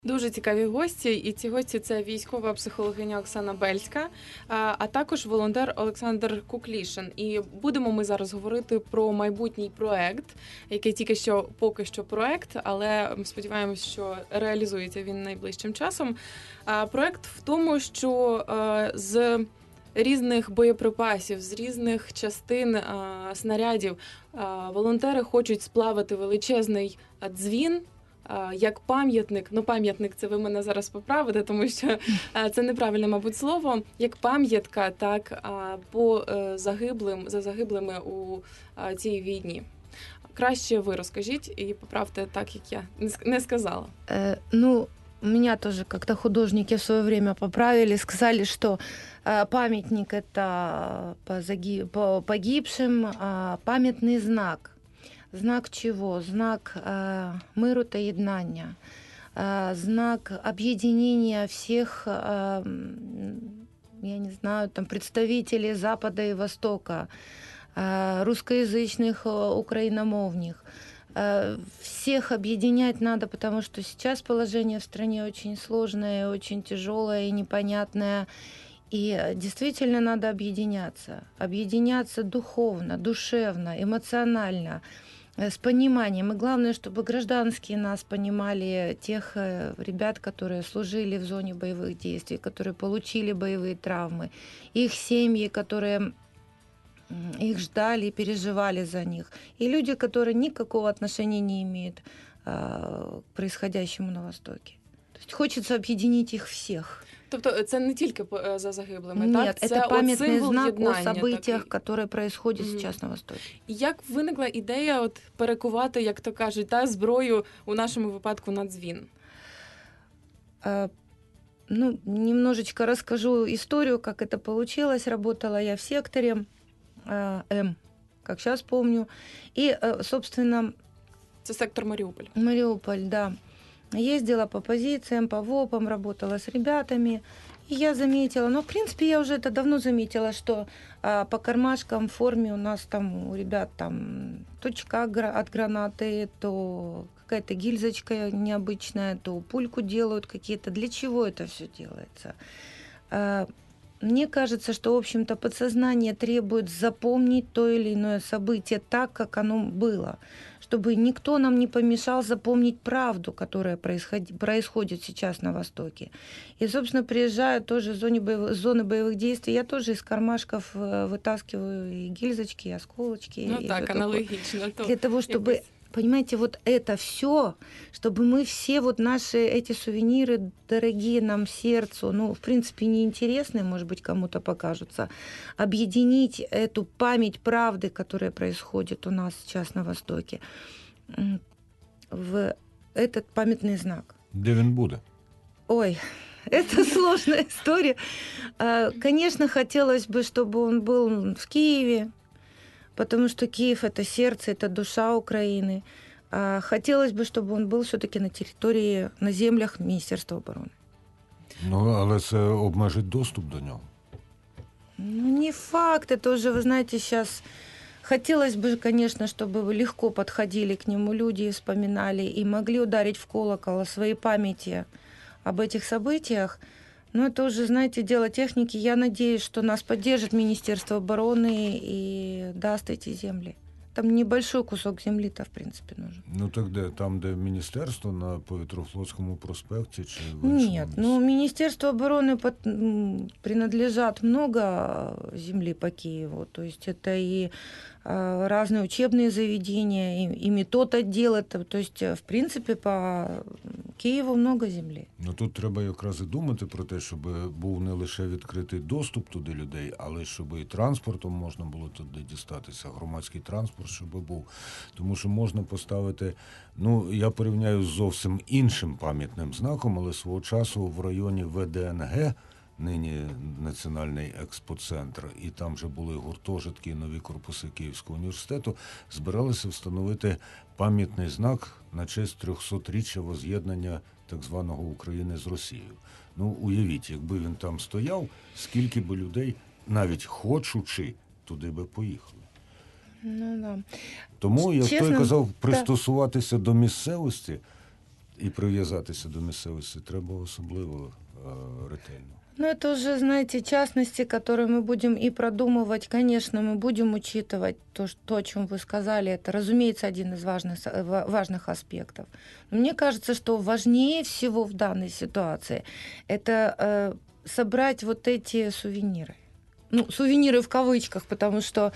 Дуже цікаві гості, і ці гості – це військова психологиня Оксана Бельська, а також волонтер Олександр Куклішин. І будемо ми зараз говорити про майбутній проект, який поки що проект, але сподіваємось, що реалізується він найближчим часом. Проект в тому, що з різних боєприпасів, з різних частин снарядів волонтери хочуть сплавити величезний дзвін, як пам'ятник, пам'ятник, це ви мене зараз поправите, тому що це неправильне, мабуть, слово, як пам'ятка, так, за загиблими у цій війні. Краще ви розкажіть і поправте так, як я не сказала. Меня тоже как-то художники в свое время поправили, сказали, что памятник это по погибшим, памятный знак. Знак чего? Знак миру та єднання, знак объединения всех, я не знаю, там представителей Запада и Востока, русскоязычных, украиномовных. Всех объединять надо, потому что сейчас положение в стране очень сложное, очень тяжелое и непонятное. И действительно надо объединяться. Объединяться духовно, душевно, эмоционально, с пониманием. И главное, чтобы гражданские нас понимали, тех ребят, которые служили в зоне боевых действий, которые получили боевые травмы, их семьи, которые их ждали и переживали за них. И люди, которые никакого отношения не имеют к происходящему на Востоке. То есть хочется объединить их всех. Тобто це не тільки за загиблими, Нет, так? это памятный знак о такий. событиях, которые происходят сейчас на Востоке. Як виникла ідея перекувати, як то кажуть, зброю, у нашому випадку, на дзвін? Немножечко расскажу историю, как это получилось. Работала я в секторе М, как сейчас помню. И, собственно... Це сектор Маріуполь. Мариуполь, да. Ездила по позициям, по ВОПам, работала с ребятами. И я заметила, в принципе, я уже это давно заметила, что по кармашкам в форме у нас там, у ребят там то чека от гранаты, то какая-то гильзочка необычная, то пульку делают какие-то. Для чего это все делается? Мне кажется, что, в общем-то, подсознание требует запомнить то или иное событие так, как оно было, чтобы никто нам не помешал запомнить правду, которая происходит сейчас на Востоке. И, собственно, приезжая тоже с зоны боевых действий, я тоже из кармашков вытаскиваю и гильзочки, и осколочки. Аналогично. Для того, чтобы... Понимаете, вот это все, чтобы мы все наши эти сувениры, дорогие нам сердцу, в принципе, неинтересные, может быть, кому-то покажутся, объединить эту память правды, которая происходит у нас сейчас на Востоке, в этот памятный знак. Де він буде? Ой, это сложная история. Конечно, хотелось бы, чтобы он был в Киеве, потому что Киев – это сердце, это душа Украины. Хотелось бы, чтобы он был все-таки на территории, на землях Министерства обороны. Але це обмежить доступ до нього. Не факт. Это уже, вы знаете, сейчас... Хотелось бы, конечно, чтобы легко подходили к нему люди, вспоминали и могли ударить в колокол о своей памяти об этих событиях. Но это уже, знаете, дело техники. Я надеюсь, что нас поддержит Министерство обороны и даст эти земли. Там небольшой кусок земли-то, в принципе, нужен. Так де? Там, де міністерство, на Повітрофлотському проспекті? Чи Нет, Министерству обороны принадлежат много земли по Киеву. То есть это и разные учебные заведения, и методотдел. То есть, в принципе, по Києву много землі. Тут треба якраз і думати про те, щоб був не лише відкритий доступ туди людей, але щоб і транспортом можна було туди дістатися, громадський транспорт, щоб був. Тому що можна поставити, я порівняю з зовсім іншим пам'ятним знаком, але свого часу в районі ВДНГ, нині Національний експоцентр, і там вже були гуртожитки і нові корпуси Київського університету, збиралися встановити пам'ятний знак на честь 300-річчя воз'єднання так званого України з Росією. Уявіть, якби він там стояв, скільки би людей, навіть хочучи, туди би поїхали. Да. Тому, як той казав, пристосуватися до місцевості І прив'язатися до місцевості треба особливо ретельно. Ну, это уже, знаете, частности, которые мы будем и продумывать. Конечно, мы будем учитывать то, о чем вы сказали. Это, разумеется, один из важных аспектов. Но мне кажется, что важнее всего в данной ситуации это собрать вот эти сувениры. Ну, сувениры в кавычках, потому что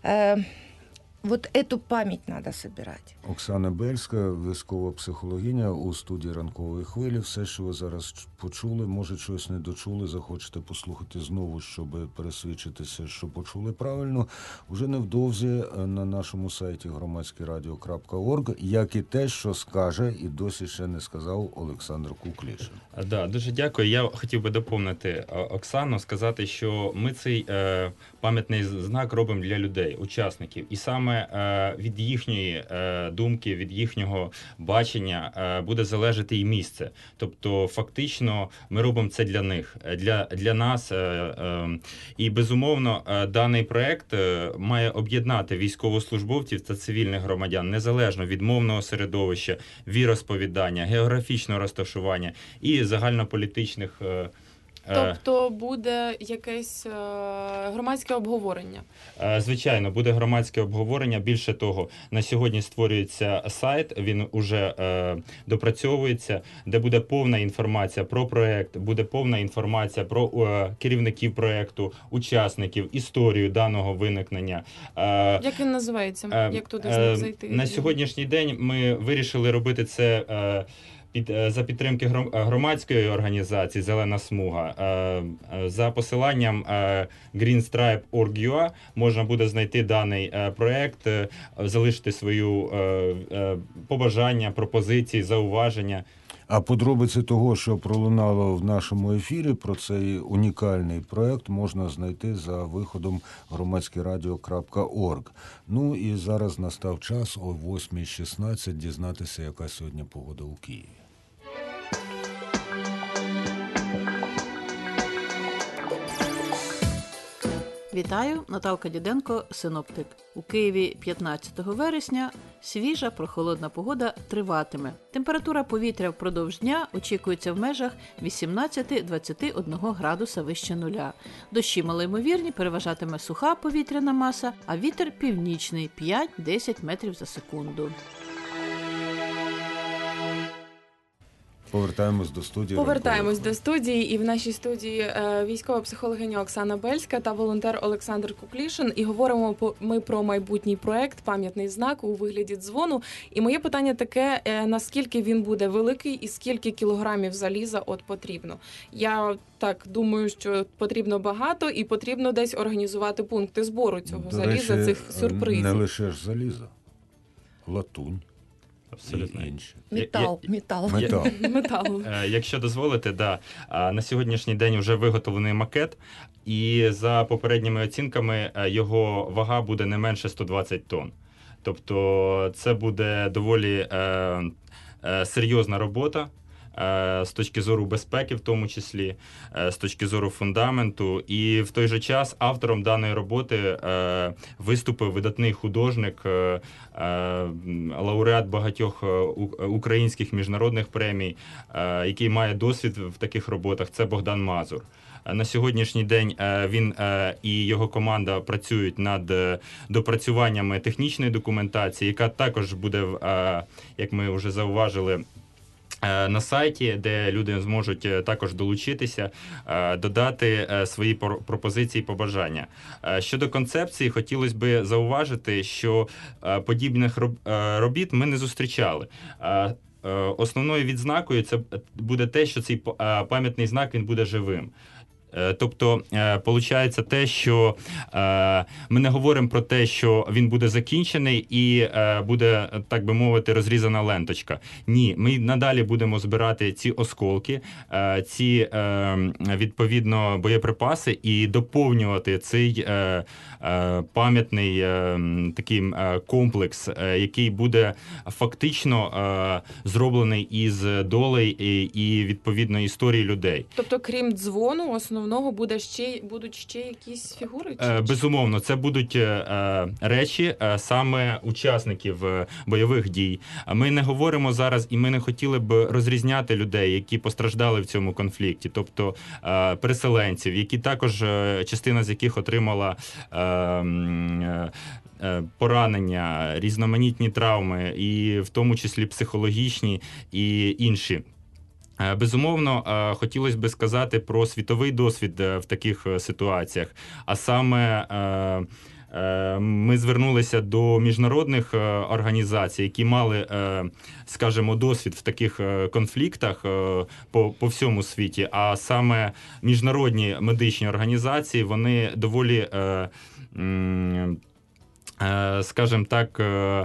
вот эту память надо собирать. Оксана Бельська, військова психологиня у студії «Ранкової хвилі». Все, що ви зараз почули, може щось не дочули, захочете послухати знову, щоб пересвідчитися, що почули правильно, уже невдовзі на нашому сайті громадськерадіо.орг, як і те, що скаже і досі ще не сказав Олександр Куклішин. Да, дуже дякую. Я хотів би доповнити Оксану, сказати, що ми цей пам'ятний знак робимо для людей, учасників. І саме від їхньої думки, від їхнього бачення буде залежати і місце. Тобто, фактично, ми робимо це для них, для нас. І, безумовно, даний проект має об'єднати військовослужбовців та цивільних громадян, незалежно від мовного середовища, віросповідання, географічного розташування і загальнополітичних. Тобто буде якесь громадське обговорення? Звичайно, буде громадське обговорення. Більше того, на сьогодні створюється сайт, він уже допрацьовується, де буде повна інформація про проєкт, буде повна інформація про керівників проєкту, учасників, історію даного виникнення. Як він називається? Як туди зайти? На сьогоднішній день ми вирішили робити це за підтримки громадської організації «Зелена смуга». За посиланням greenstripe.org.ua можна буде знайти даний проєкт, залишити свою побажання, пропозиції, зауваження. А подробиці того, що пролунало в нашому ефірі, про цей унікальний проєкт можна знайти за виходом громадськерадіо.орг. Ну і зараз настав час о 8:16 дізнатися, яка сьогодні погода у Києві. Вітаю, Наталка Діденко, синоптик. У Києві 15 вересня свіжа прохолодна погода триватиме. Температура повітря впродовж дня очікується в межах 18-21 градуса вище нуля. Дощі малоймовірні, переважатиме суха повітряна маса, а вітер північний 5-10 метрів за секунду. Повертаємось до студії, і в нашій студії військова психологиня Оксана Бельська та волонтер Олександр Куклішин. І говоримо ми про майбутній проект «Пам'ятний знак» у вигляді дзвону. І моє питання таке, наскільки він буде великий і скільки кілограмів заліза потрібно? Я так думаю, що потрібно багато і потрібно десь організувати пункти збору цього заліза, цих сюрпризів. Не лише ж заліза, латунь. Абсолютно. Метал. Якщо дозволите, на сьогоднішній день вже виготовлений макет, і за попередніми оцінками його вага буде не менше 120 тонн. Тобто це буде доволі серйозна робота з точки зору безпеки, в тому числі, з точки зору фундаменту. І в той же час автором даної роботи виступив видатний художник, лауреат багатьох українських міжнародних премій, який має досвід в таких роботах. Це Богдан Мазур. На сьогоднішній день він і його команда працюють над допрацюваннями технічної документації, яка також буде, як ми вже зауважили, на сайті, де люди зможуть також долучитися, додати свої пропозиції і побажання. Щодо концепції, хотілося б зауважити, що подібних робіт ми не зустрічали. Основною відзнакою це буде те, що цей пам'ятний знак він буде живим. Тобто, виходить те, що ми не говоримо про те, що він буде закінчений і буде, так би мовити, розрізана ленточка. Ні, ми надалі будемо збирати ці осколки, ці, відповідно, боєприпаси і доповнювати цей пам'ятний такий комплекс, який буде фактично зроблений із долей і, відповідно, історії людей. Тобто, крім дзвону, основного основного будуть ще якісь фігури? Безумовно, це будуть речі саме учасників бойових дій. Ми не говоримо зараз, і ми не хотіли б розрізняти людей, які постраждали в цьому конфлікті, тобто переселенців, які також, частина з яких отримала поранення, різноманітні травми, і в тому числі психологічні і інші. Безумовно, хотілося б сказати про світовий досвід в таких ситуаціях, а саме ми звернулися до міжнародних організацій, які мали, скажімо, досвід в таких конфліктах по всьому світі, а саме міжнародні медичні організації, вони доволі, скажімо так,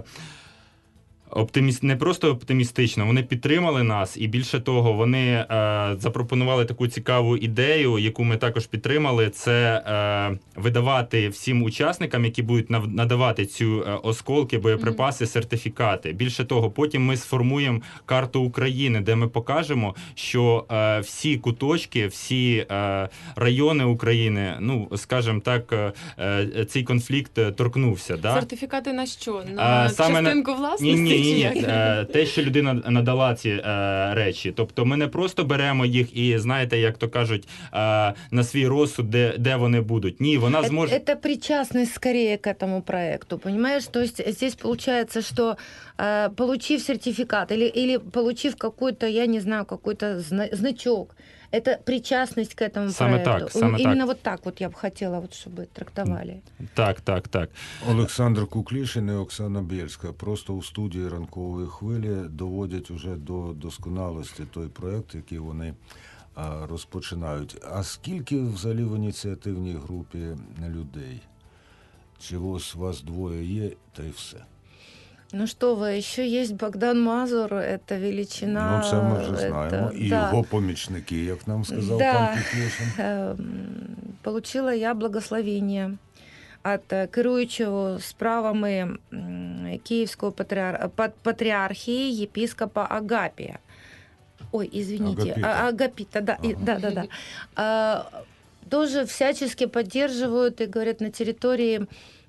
не просто оптимістично, вони підтримали нас, і більше того, вони запропонували таку цікаву ідею, яку ми також підтримали, це видавати всім учасникам, які будуть надавати ці осколки, боєприпаси, сертифікати. Більше того, потім ми сформуємо карту України, де ми покажемо, що всі куточки, всі райони України, ну, скажімо так, цей конфлікт торкнувся. Да? Сертифікати на що? На частинку власності? Ні. Те, що людина надала ці речі. Тобто ми не просто беремо їх і, знаєте, як то кажуть, на свій розсуд, де вони будуть. Ні, вона зможе... Это причастность скорее к этому проекту, понимаешь? То есть здесь получается, что получив сертификат или получив какой-то, я не знаю, какой-то значок, это причастность к этому проекту. Именно вот так вот я бы хотела, вот, чтобы трактовали. Так. Олександр Куклішин і Оксана Бєльська просто у студії «Ранкової хвилі» доводять уже до досконалості той проект, який вони розпочинають. А скільки взагалі в ініціативній групі людей? Чи ось вас двоє є, та й все? Ну что вы, еще есть Богдан Мазур, это величина. Ну, це ми вже знаємо. І його помічники, як нам сказав пан Куклішин. Получила я благословение от керуючого справами Киевского патриархии епископа Агапия. Ой, извините, Агапита, да. Тоже всячески поддерживают и говорят, на территории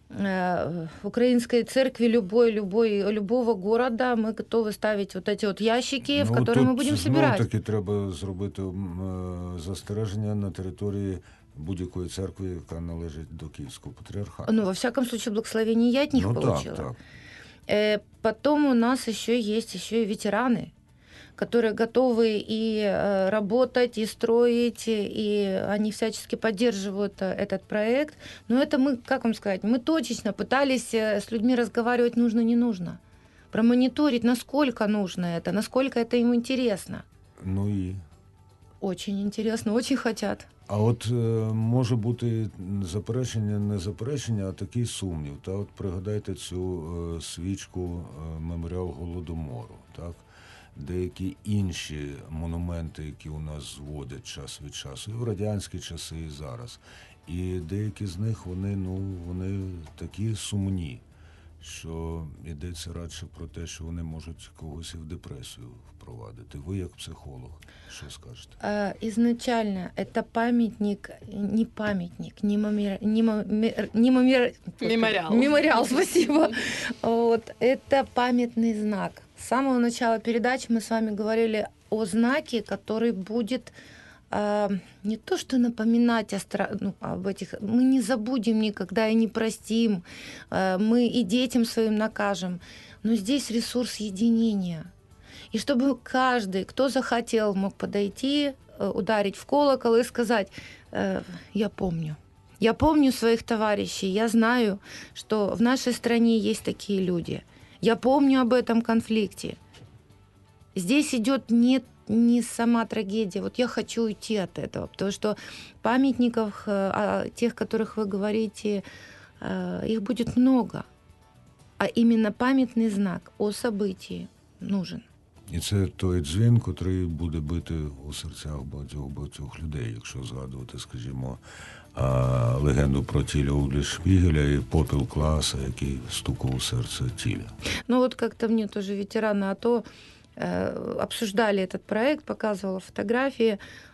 украинской церкви любого города мы готовы ставить вот эти вот ящики, в которые мы будем собирать. Таки треба зробити застереження на території будь-якої церкви, яка належить до Київського патріархату. Ну, во всяком случае, благословение я от них получила. Так. Потом у нас еще есть и ветераны, которые готовы и работать, и строить, и они всячески поддерживают этот проект. Но это мы, как вам сказать, мы точечно пытались с людьми разговаривать нужно-не нужно. Промониторить, насколько нужно это, насколько это им интересно. Ну і? Очень интересно, очень хотят. А от може бути заперечення, не заперечення, а такий сумнів. Та от пригадайте цю свічку меморіал Голодомору, так? Деякі інші монументи, які у нас зводять час від часу, і в радянські часи, і зараз. І деякі з них, вони такі сумні, що йдеться радше про те, що вони можуть когось і в депресію впровадити. Ви як психолог, що скажете? Изначально это мемориал, спасибо. Вот, это памятный знак. С самого начала передачи мы с вами говорили о знаке, который будет не то что напоминать об этих... Мы не забудем никогда и не простим, мы и детям своим накажем. Но здесь ресурс единения. И чтобы каждый, кто захотел, мог подойти, ударить в колокол и сказать: «Я помню. Я помню своих товарищей, я знаю, что в нашей стране есть такие люди. Я помню об этом конфликте». Здесь идет не сама трагедия. Вот я хочу уйти от этого, потому что памятников, тех, о которых вы говорите, их будет много. А именно памятный знак о событии нужен. І це той дзвін, котрий буде бити у серцях багатьох людей, якщо згадувати, скажімо, легенду про Тіля Улі-Шпігеля і попіл Клааса, який стукав у серце Тіля. Ну вот как-то мне тоже ветераны АТО обсуждали этот проект, показывала фотографии.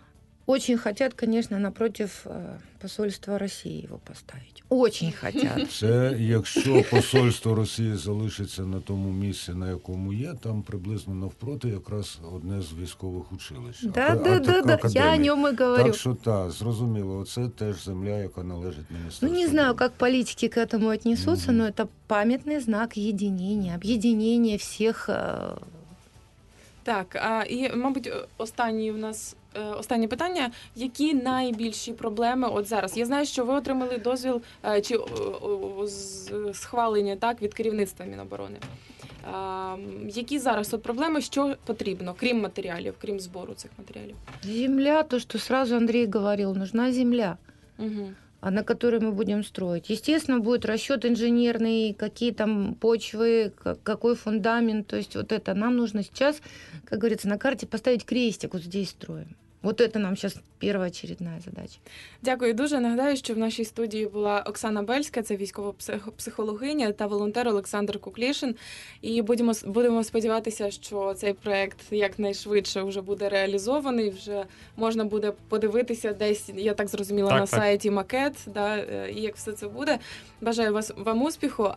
Очень хотят, конечно, напротив посольства России его поставить. Очень хотят. Це якщо посольство Росії залишиться на тому місці, на якому є, там приблизно навпроти якраз одне з військових училищ. Да. Я о нем и говорю. Так що так, зрозуміло, це теж земля, яка належить міністерству. Ну, не знаю, оборони. как политики к этому отнесутся, но это памятный знак единения, объединения всех. Так, і, мабуть, останнє питання. Які найбільші проблеми от зараз? Я знаю, що ви отримали дозвіл чи схвалення так, від керівництва Міноборони. Які зараз от проблеми, що потрібно, крім матеріалів, крім збору цих матеріалів? Земля, то, что сразу Андрей говорил, нужна земля, Угу. на которой мы будем строить. Естественно, будет расчет инженерный, какие там почвы, какой фундамент. То есть вот это нам нужно сейчас, как говорится, на карте поставить крестик, вот здесь строим. Вот это нам сейчас первоочередная задача. Дякую дуже. Нагадаю, що в нашій студії була Оксана Бельська, це військова психологиня, та волонтер Олександр Куклішин. І будемо сподіватися, що цей проект якнайшвидше вже буде реалізований. Вже можна буде подивитися десь, я так зрозуміла, Так, на так. сайті макет, да, і як все це буде. Бажаю вам успіху.